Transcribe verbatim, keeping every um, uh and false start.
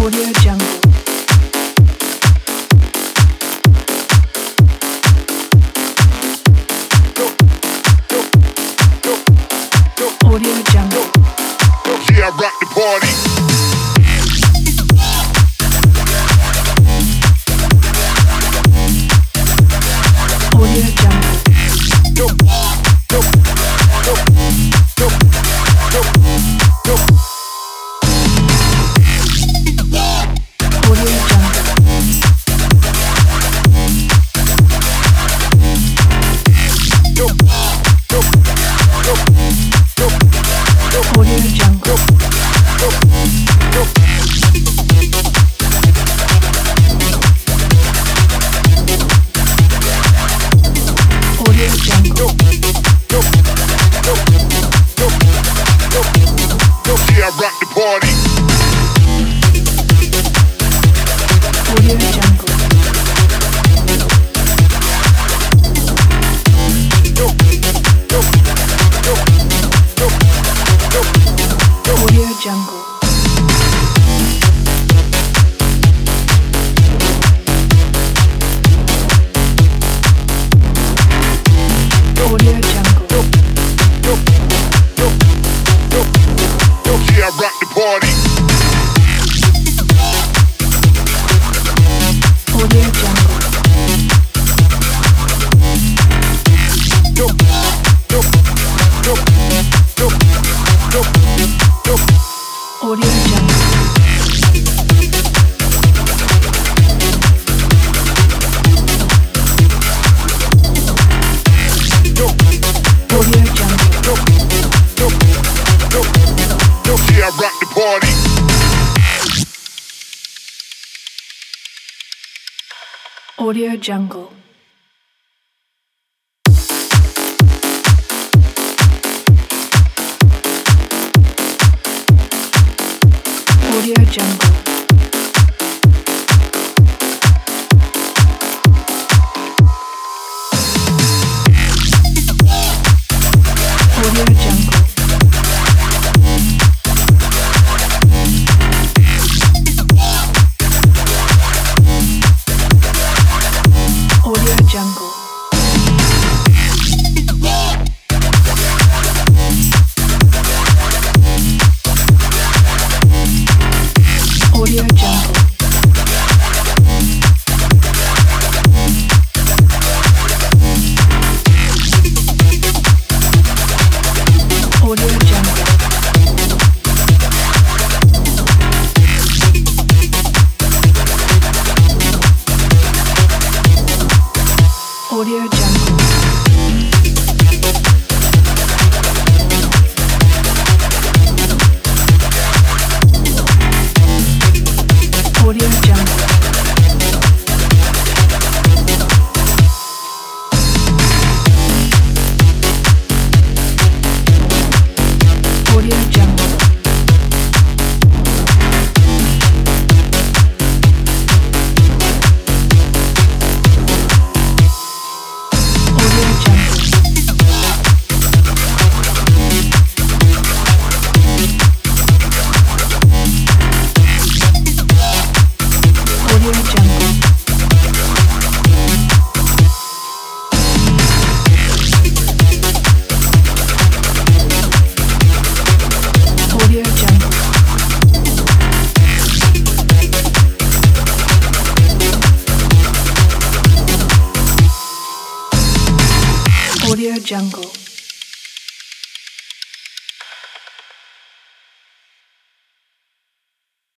Audio Jungle. Audio Jungle. Yeah, I rock the party. Audio Jungle. Yo, yo, yo, yo, yo, yo. Audio Jungle. Yo, yo, yo, yo, yo. Audio Jungle. Yo, yo. Audio Jungle. Yo, yo, yo, yo, yo. Yeah, I rock the party. Audio Jungle. Yo, yo, yo, yo, yo. Audio Jungle. Audio Jungle. Yo, yo, yo, yo, yo. Yeah, I rock the party. Audio Jungle. Yo, yo, yo, yo, yo, yo. Audio Jungle. Yo, Audio Jungle. yo, yo, yo, yo. Yeah, I rock the party. Audio Jungle. Audio Jungle. Audio Jungle. Audio Jungle. Audio Jungle. Audio Jungle. Audio Jungle. Audio Jungle. Audio Jungle. Audio Jungle. Audio Jungle. Audio Jungle. Audio Jungle.